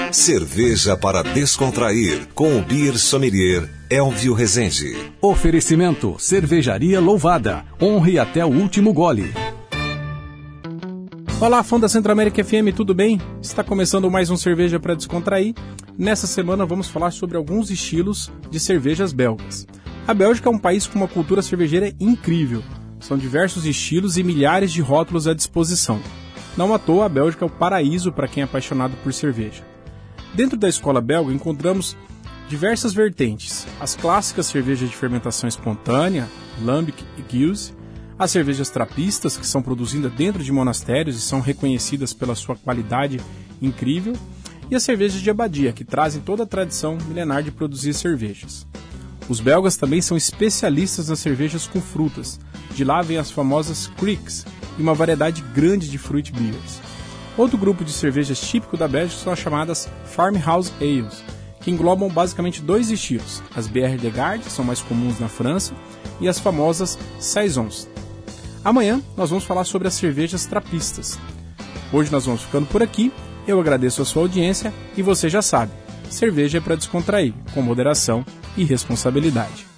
Cerveja para descontrair, com o Beer Sommelier Elvio Rezende. Oferecimento, Cervejaria Louvada. Honre até o último gole. Olá, fã da Centro-América FM, tudo bem? Está começando mais um Cerveja para Descontrair. Nessa semana vamos falar sobre alguns estilos de cervejas belgas. A Bélgica é um país com uma cultura cervejeira incrível. São diversos estilos e milhares de rótulos à disposição. Não à toa, a Bélgica é o paraíso para quem é apaixonado por cerveja. Dentro da escola belga encontramos diversas vertentes. As clássicas cervejas de fermentação espontânea, Lambic e Gueuze, as cervejas trapistas, que são produzidas dentro de monastérios e são reconhecidas pela sua qualidade incrível, e as cervejas de abadia, que trazem toda a tradição milenar de produzir cervejas. Os belgas também são especialistas nas cervejas com frutas. De lá vêm as famosas Krieks e uma variedade grande de fruit beers. Outro grupo de cervejas típico da Bélgica são as chamadas Farmhouse Ales, que englobam basicamente dois estilos. As Bière de Garde, que são mais comuns na França, e as famosas Saisons. Amanhã nós vamos falar sobre as cervejas trapistas. Hoje nós vamos ficando por aqui. Eu agradeço a sua audiência e você já sabe, cerveja é para descontrair, com moderação e responsabilidade.